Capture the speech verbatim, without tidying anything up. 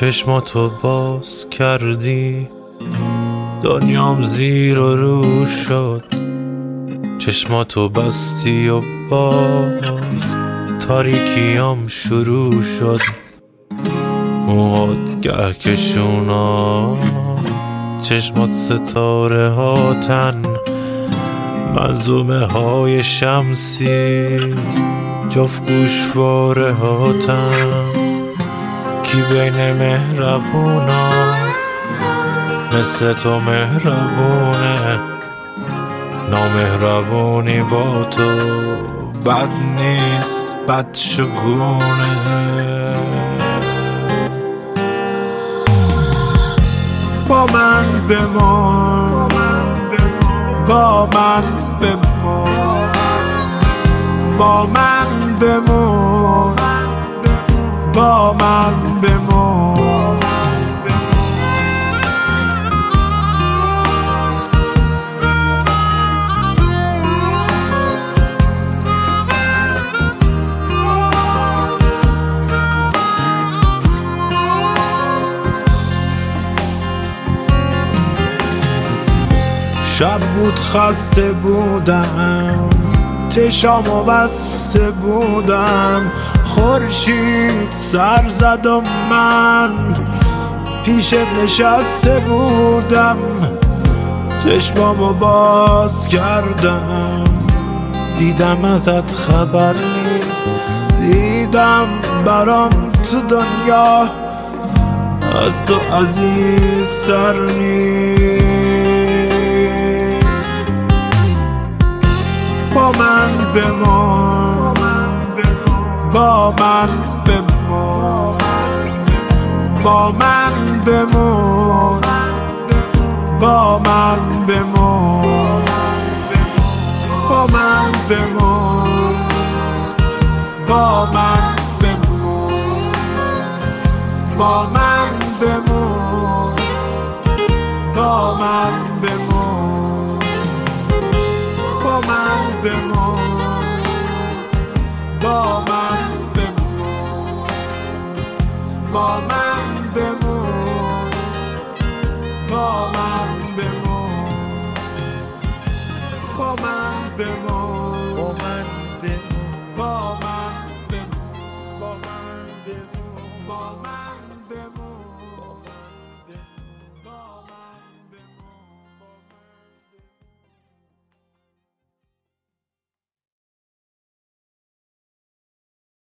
چشماتو باز کردی دنیام زیر و رو شد، چشماتو بستی و باز تاریکیام شروع شد. موهات گهکشونا، چشمات ستاره هاتن، منظومه های شمسی جفت گوشواره هاتن. کی بین مهربونا مثل تو مهربونه، نامهربونی با تو بد نیست، بد شگونه. با من بمان، با من بمان، با من بمان، با من بمان. شب بود خسته بودم، چشامو بسته بودم، خورشید سر زد و من پیشت نشسته بودم. چشمامو باز کردم، دیدم ازت خبر نیست، دیدم برام تو دنیا از تو عزیزتر نیست. با من بمان، با من بمان، با من بمان، با من بمان، با من بمان، با من بمان، با من بمان، با من بمان، با من بمان.